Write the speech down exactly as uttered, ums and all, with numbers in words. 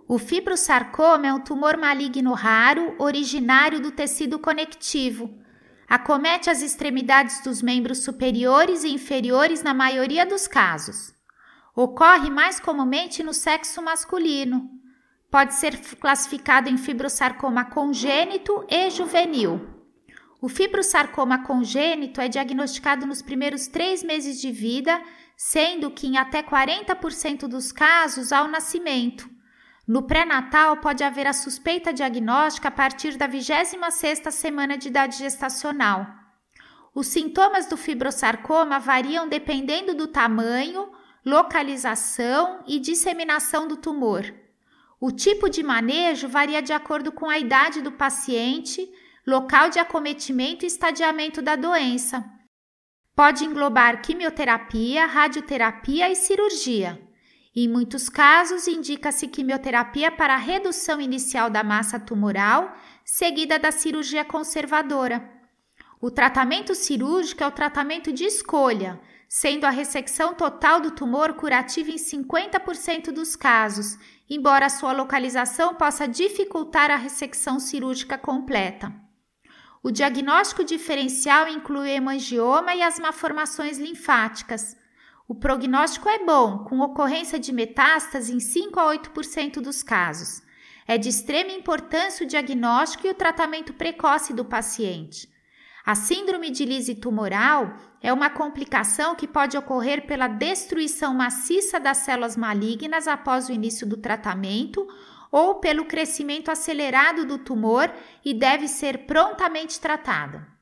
O fibrosarcoma é um tumor maligno raro, originário do tecido conectivo. Acomete as extremidades dos membros superiores e inferiores na maioria dos casos. Ocorre mais comumente no sexo masculino. Pode ser classificado em fibrosarcoma congênito e juvenil. O fibrosarcoma congênito é diagnosticado nos primeiros três meses de vida, sendo que em até quarenta por cento dos casos ao nascimento. No pré-natal pode haver a suspeita diagnóstica a partir da vigésima sexta semana de idade gestacional. Os sintomas do fibrosarcoma variam dependendo do tamanho, localização e disseminação do tumor. O tipo de manejo varia de acordo com a idade do paciente, local de acometimento e estadiamento da doença. Pode englobar quimioterapia, radioterapia e cirurgia. Em muitos casos, indica-se quimioterapia para a redução inicial da massa tumoral, seguida da cirurgia conservadora. O tratamento cirúrgico é o tratamento de escolha, sendo a ressecção total do tumor curativa em cinquenta por cento dos casos, embora sua localização possa dificultar a ressecção cirúrgica completa. O diagnóstico diferencial inclui hemangioma e as malformações linfáticas. O prognóstico é bom, com ocorrência de metástase em cinco a oito por cento dos casos. É de extrema importância o diagnóstico e o tratamento precoce do paciente. A síndrome de lise tumoral é uma complicação que pode ocorrer pela destruição maciça das células malignas após o início do tratamento ou pelo crescimento acelerado do tumor e deve ser prontamente tratada.